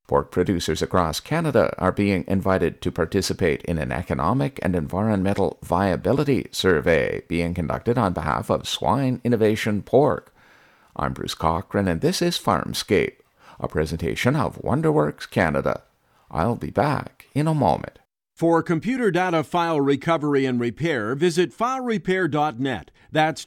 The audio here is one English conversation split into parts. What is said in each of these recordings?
Pork producers across Canada are being invited to participate in an economic and environmental viability survey being conducted on behalf of Swine Innovation Pork. I'm Bruce Cochran, and this is Farmscape, a presentation of WonderWorks Canada. I'll be back in a moment. For computer data file recovery and repair, visit filerepair.net. That's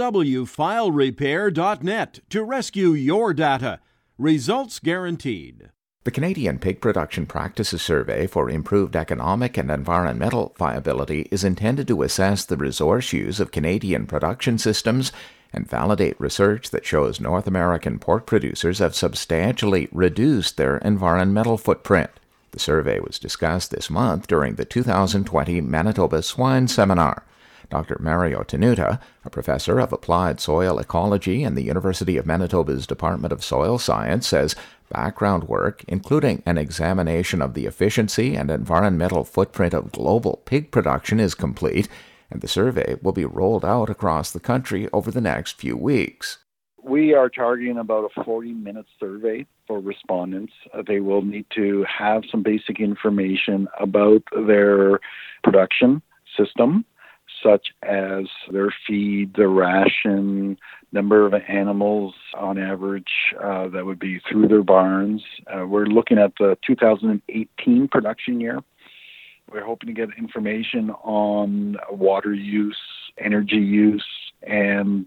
www.filerepair.net to rescue your data. Results guaranteed. The Canadian Pig Production Practices Survey for Improved Economic and Environmental Viability is intended to assess the resource use of Canadian production systems and validate research that shows North American pork producers have substantially reduced their environmental footprint. The survey was discussed this month during the 2020 Manitoba Swine Seminar. Dr. Mario Tenuta, a professor of applied soil ecology in the University of Manitoba's Department of Soil Science, says background work, including an examination of the efficiency and environmental footprint of global pig production, is complete, and the survey will be rolled out across the country over the next few weeks. We are targeting about a 40-minute survey for respondents. They will need to have some basic information about their production system, such as their feed, their ration, number of animals on average that would be through their barns. We're looking at the 2018 production year. We're hoping to get information on water use, energy use, and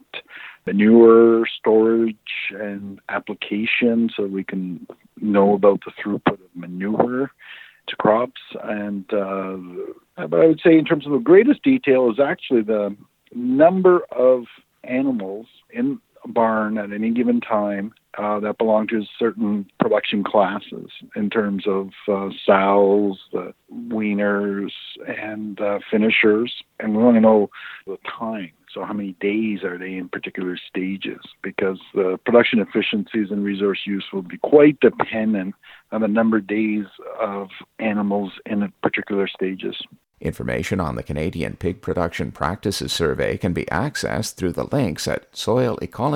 manure storage and application, so we can know about the throughput of manure to crops. And but I would say in terms of the greatest detail is actually the number of animals in a barn at any given time that belong to certain production classes in terms of sows, weaners, and finishers. And we want to know the time. So how many days are they in particular stages? Because the production efficiencies and resource use will be quite dependent on the number of days of animals in particular stages. Information on the Canadian Pig Production Practices Survey can be accessed through the links at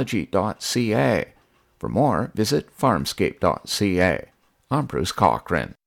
soilecology.ca. For more, visit farmscape.ca. I'm Bruce Cochran.